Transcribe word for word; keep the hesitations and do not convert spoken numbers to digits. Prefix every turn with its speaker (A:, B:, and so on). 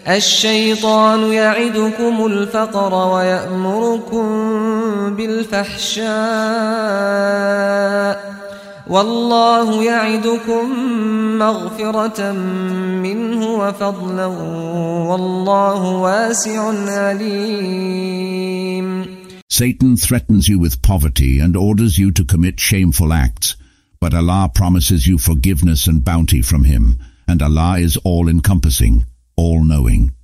A: الشيطان يعدكم الفقر ويأمركم بالفحشاء والله يعدكم مغفرة منه وفضلا والله واسع عليم.
B: Satan threatens you with poverty and orders you to commit shameful acts, but Allah promises you forgiveness and bounty from Him, and Allah is all-encompassing, all-knowing.